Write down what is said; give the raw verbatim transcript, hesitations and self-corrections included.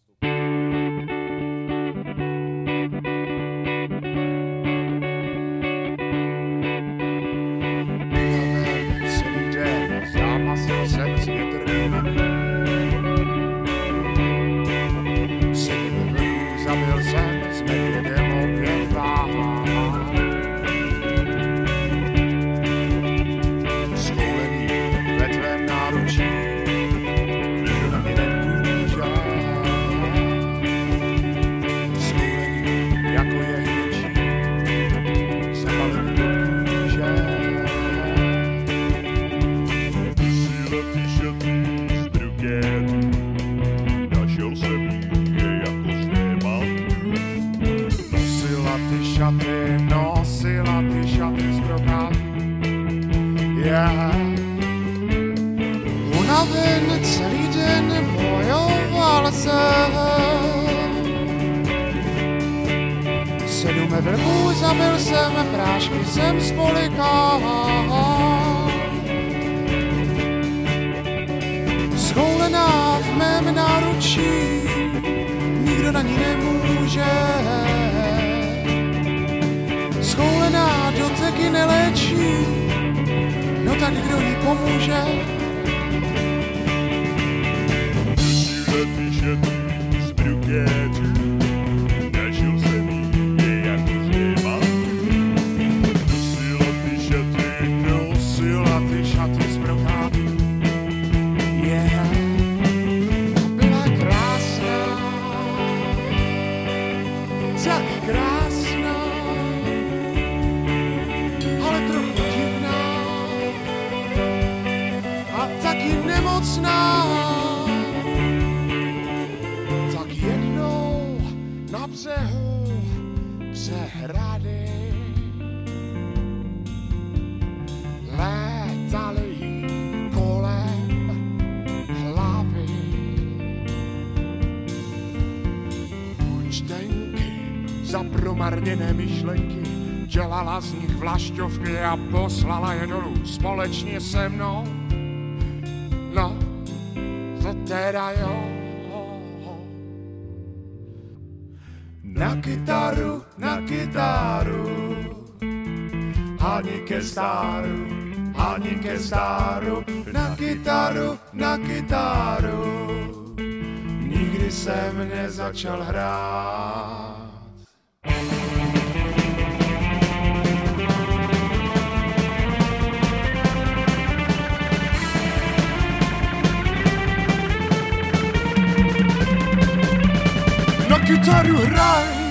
Celý den zápasil jsem s větrem. Sedím v ruku, zabil jsem s medvědem opět vám. Schoulený ve tvém náručí, nikdo na mě nemůže. Schoulený jako jehličí, zabalený do kůže. Nosila ty šaty z bruketu, našel jsem ji jako z diamantu. Nosila ty šaty, nosila ty šaty z brokátu. Yeah. Unaven celý den bojoval jsem. Sedm vlků zabil jsem, prášky jsem spolikal. Schoulená v mém náručí, nikdo na ní nemůže. Schoulená doteky neléčí, no tak kdo jí pomůže? Nosila ty šaty z bruketu, našel jsem ji jako z diamantu. Nosila ty šaty, Nosila ty šaty z brokátu. Yeah. Byla krásná, tak krásná, ale trochu divná a taky nemocná. Tak jednou na břehu přehrady létaly jí kolem hlavy účtenky za promarněné myšlenky, dělala z nich vlašťovky a poslala je dolů společně se mnou. No, to teda jo. Na kytaru, na kytaru, ani ke stáru, ani ke stáru, na kytaru, na kytaru, nikdy jsem nezačal hrát. Na kytaru hraj,